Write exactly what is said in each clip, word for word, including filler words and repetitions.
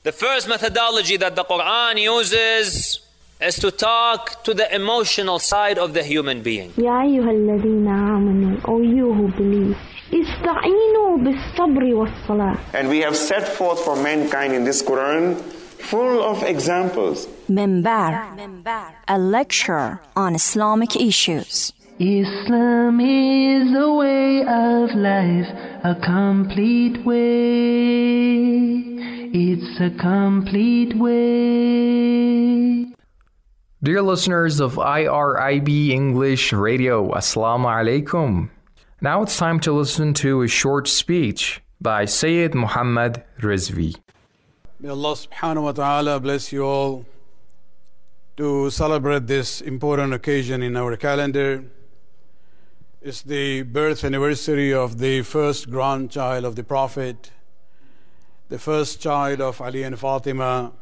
The first methodology that the Quran uses is to talk to the emotional side of the human being. يا أيها الذين آمنوا, O you who believe, استعينوا بالصبر والصلاة. And we have set forth for mankind in this Quran full of examples. Minbar, a lecture on Islamic issues. Islam is a way of life, a complete way. It's a complete way. Dear listeners of I R I B English Radio, Assalamu alaikum. Now it's time to listen to a short speech by Sayyid Muhammad Rizvi. May Allah subhanahu wa ta'ala bless you all to celebrate this important occasion in our calendar. It's the birth anniversary of the first grandchild of the Prophet, the first child of Ali and Fatima,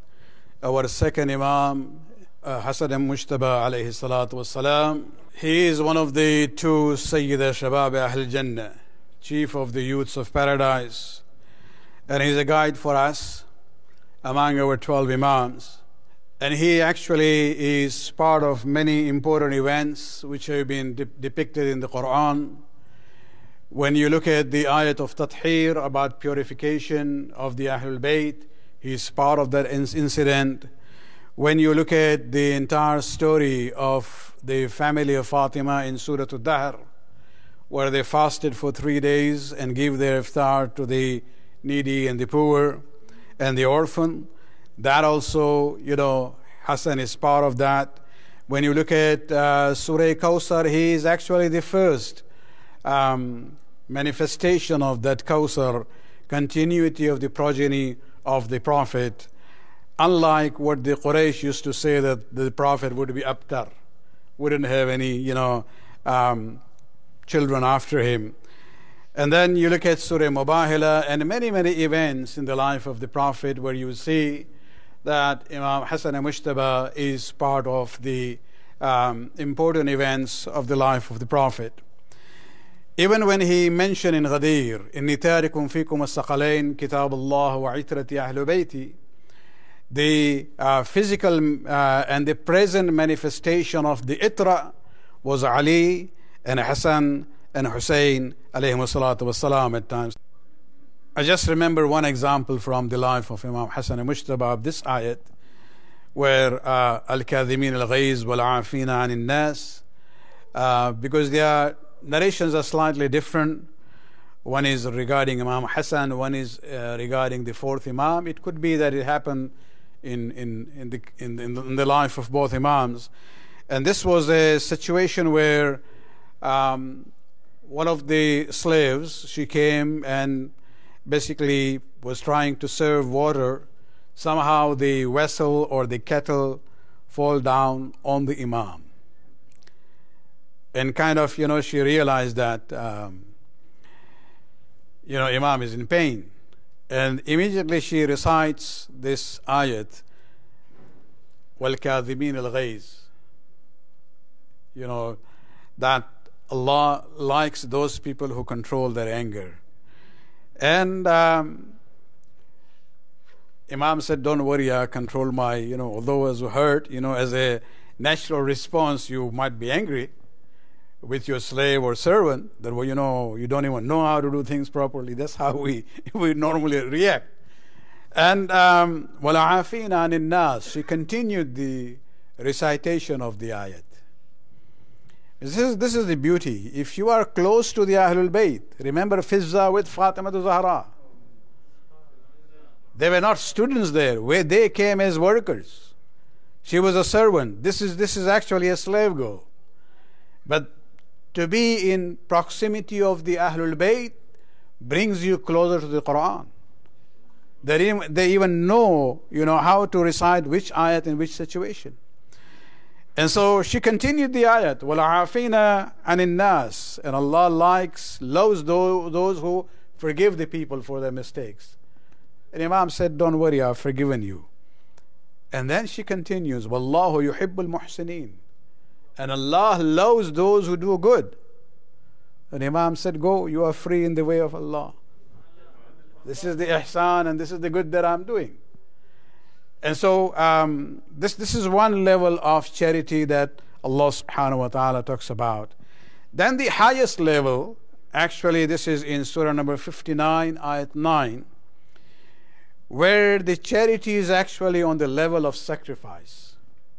our second Imam, uh, Hasan al-Mujtaba alayhi salatu wassalam. He is one of the two Sayyida Shabab Ahl Jannah, chief of the youths of paradise, and he's a guide for us among our twelve Imams. And he actually is part of many important events which have been de- depicted in the Quran. When you look at the ayat of Tathir about purification of the Ahlul Bayt, he is part of that in- incident. When you look at the entire story of the family of Fatima in Surah Al-Dahr, where they fasted for three days and gave their iftar to the needy and the poor and the orphan, that also, you know, Hassan is part of that. When you look at uh, Surah Kawthar, he is actually the first um, manifestation of that Kawthar, continuity of the progeny of the Prophet. Unlike what the Quraysh used to say, that the Prophet would be abtar, wouldn't have any, you know, um, children after him. And then you look at Surah Mubahila and many, many events in the life of the Prophet where you see that Imam Hasan al-Mujtaba is part of the um, important events of the life of the Prophet. Even when he mentioned in Ghadir, إِنِّي تَارِكٌ فِيكُمْ الثَّقَلَيْنِ كِتَابُ اللَّهِ وَعِتْرَةِ أَهْلُ بَيْتِي, the uh, physical uh, and the present manifestation of the Itra was Ali and Hassan and Hussein alayhi salatu wassalam at times. I just remember one example from the life of Imam Hasan al-Mujtaba of this ayat, where uh, al-kadhimin al-ghayz wal-afina an nas, uh, because their narrations are slightly different. One is regarding Imam Hasan, one is uh, regarding the fourth Imam. It could be that it happened in in in the in the, in the life of both Imams, and this was a situation where um, one of the slaves, she came and basically was trying to serve water. Somehow the vessel or the kettle fall down on the Imam, and kind of, you know, she realized that um, you know, Imam is in pain, and immediately she recites this ayat, وَالْكَاذِبِينَ الْغَيْظِ, you know, that Allah likes those people who control their anger. And um, Imam said, don't worry, I control my, you know, although I was hurt, you know, as a natural response, you might be angry with your slave or servant, that, well, you know, you don't even know how to do things properly. That's how we we normally react. And um, وَلَعَافِينَ عَنِ النَّاسِ, she continued the recitation of the ayat. This is, this is the beauty. If you are close to the Ahlul Bayt, remember Fizza with Fatima Zahra. They were not students there, where they came as workers. She was a servant. This is this is actually a slave girl. But to be in proximity of the Ahlul Bayt brings you closer to the Quran. They even, they even know, you know, how to recite which ayat in which situation. And so she continued the ayat, وَالْعَافِينَ عَنِ النَّاسِ, and Allah likes, loves those, those who forgive the people for their mistakes. And Imam said, don't worry, I've forgiven you. And then she continues, وَاللَّهُ يُحِبُّ الْمُحْسِنِينَ, and Allah loves those who do good. And Imam said, go, you are free in the way of Allah. This is the ihsan and this is the good that I'm doing. And so um, this, this is one level of charity that Allah subhanahu wa ta'ala talks about. Then the highest level, actually this is in Surah number fifty-nine, ayat nine, where the charity is actually on the level of sacrifice.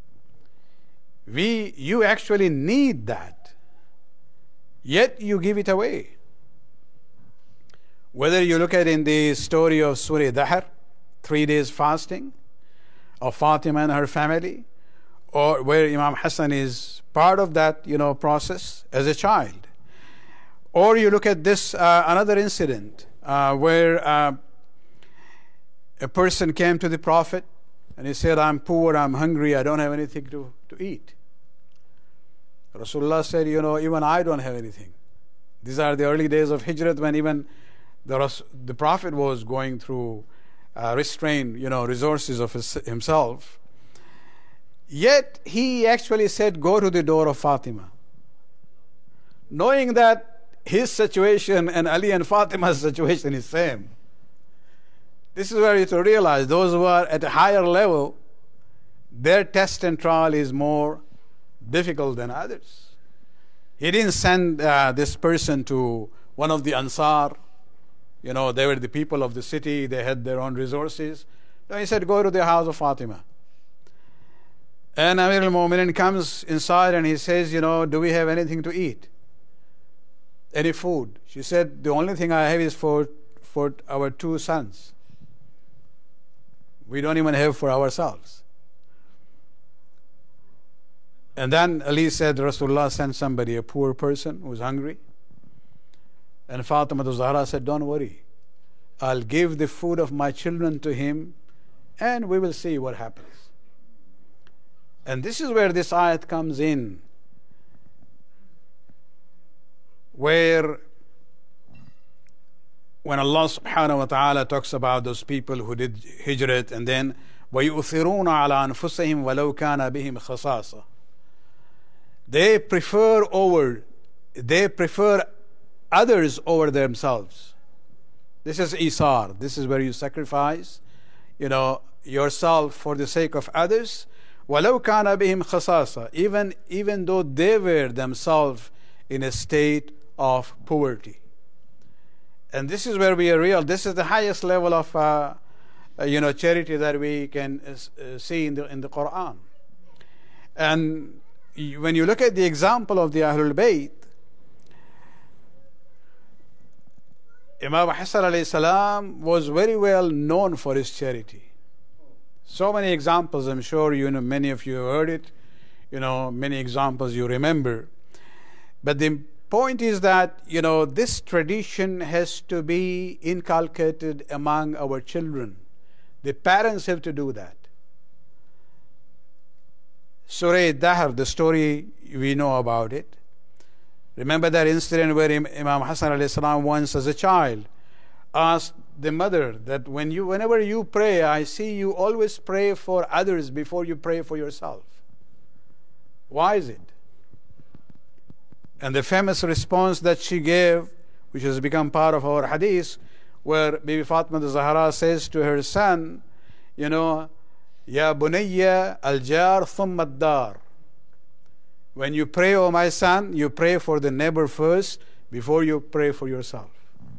We, you actually need that, yet you give it away. Whether you look at in the story of Surah Dahr, three days fasting of Fatima and her family, or where Imam Hassan is part of that, you know, process as a child. Or you look at this uh, another incident uh, where uh, a person came to the Prophet and he said, I'm poor, I'm hungry, I don't have anything to, to eat. Rasulullah said, you know, even I don't have anything. These are the early days of Hijrat, when even the, Ras- the Prophet was going through uh, restrained, you know, resources of his, himself. Yet he actually said, go to the door of Fatima, knowing that his situation and Ali and Fatima's situation is same. This is where you have to realize those who are at a higher level, their test and trial is more difficult than others. He didn't send uh, this person to one of the Ansar. You know, they were the people of the city, they had their own resources. No, he said, go to the house of Fatima. And Amir al-Mu'minin comes inside and he says, you know, do we have anything to eat? Any food? She said, the only thing I have is for, for our two sons. We don't even have for ourselves. And then Ali said, Rasulullah sent somebody, a poor person who was hungry. And Fatima Zahra said, don't worry, I'll give the food of my children to him and we will see what happens. And this is where this ayat comes in, where when Allah subhanahu wa ta'ala talks about those people who did hijrat, and then وَيُؤْثِرُونَ عَلَىٰ أَنفُسِهِمْ وَلَوْ كَانَ بِهِمْ خَصَاصَةٌ, they prefer over, they prefer others over themselves. This is isar. This is where you sacrifice, you know, yourself for the sake of others. وَلَوْ كَانَ بِهِمْ خَصَاصَةٌ, even even though they were themselves in a state of poverty. And this is where we are real. This is the highest level of uh, uh, you know, charity that we can uh, see in the in the Quran. And when you look at the example of the Ahlul Bayt, Imam Hassan alayhi salam was very well known for his charity. So many examples, I'm sure you know, many of you have heard it, you know, many examples you remember. But the point is that, you know, this tradition has to be inculcated among our children. The parents have to do that. Surah Dahr, the story, we know about it. Remember that incident where Imam Hassan alayhi salam once as a child asked the mother that when you, whenever you pray, I see you always pray for others before you pray for yourself. Why is it? And the famous response that she gave, which has become part of our hadith, where Bibi Fatima Zahra says to her son, you know, Ya bunayya al-jar thumma ad-dar. When you pray, oh my son, you pray for the neighbor first before you pray for yourself.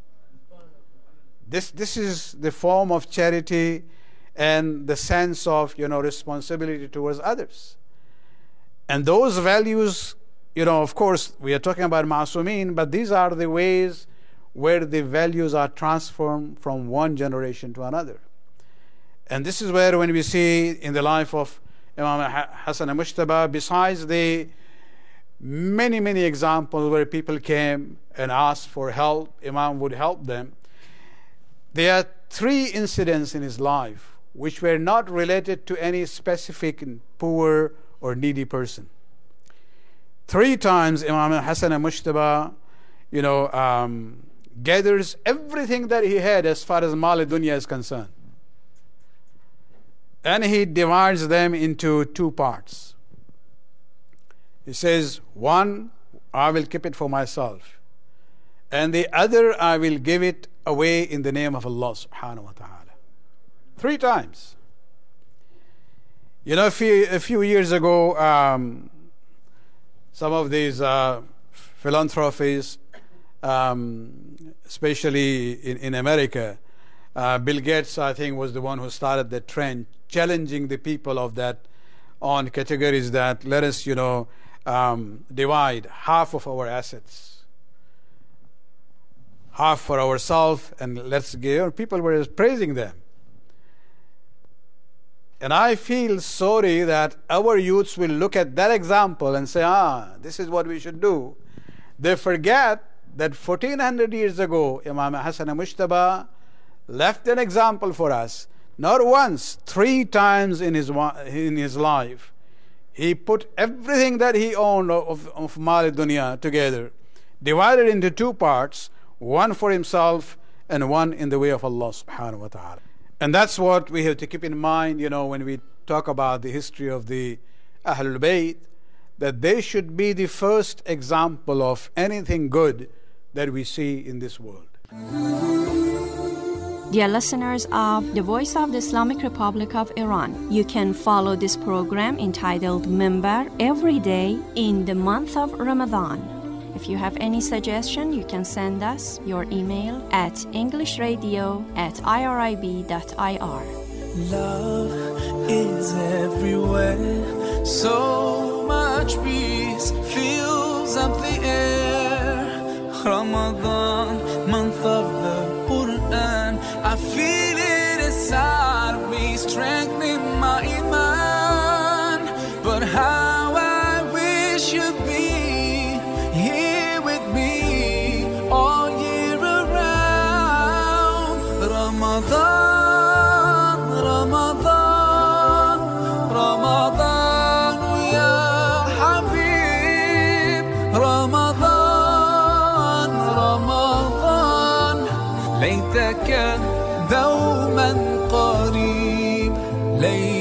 This this is the form of charity and the sense of, you know, responsibility towards others. And those values, you know, of course, we are talking about Ma'sumin, but these are the ways where the values are transformed from one generation to another. And this is where, when we see in the life of Imam Hassan al-Mujtaba, besides the many, many examples where people came and asked for help, Imam would help them, there are three incidents in his life which were not related to any specific poor or needy person. Three times Imam Hassan al-Mujtaba, you know, um, gathers everything that he had as far as Mal Dunya is concerned, and he divides them into two parts. He says, one, I will keep it for myself, and the other, I will give it away in the name of Allah subhanahu wa ta'ala. Three times. You know, a few, a few years ago, um, some of these uh, philanthropists, um, especially in, in America, uh, Bill Gates, I think, was the one who started the trend, challenging the people of that on categories that let us, you know, um, divide half of our assets, half for ourselves, and let's give. People were praising them. And I feel sorry that our youths will look at that example and say, ah, this is what we should do. They forget that fourteen hundred years ago, Imam Hassan Mushtaba left an example for us. Not once, three times in his, in his life, he put everything that he owned of, of Mal Dunya together, divided into two parts, one for himself and one in the way of Allah subhanahu wa ta'ala. And that's what we have to keep in mind, you know, when we talk about the history of the Ahlul Bayt, that they should be the first example of anything good that we see in this world. Dear listeners of the Voice of the Islamic Republic of Iran, you can follow this program entitled Minbar every day in the month of Ramadan. If you have any suggestion, you can send us your email at englishradio at irib dot ir. Love is everywhere, so much peace fills up the air. Ramadan, month of the Quran, I feel it inside of me, strengthening my iman. But how I wish you'd be here with me all year around. Ramadan, Ramadan, Ramadan, ya Habib. Ramadan, Ramadan, ليتك دوما قريب.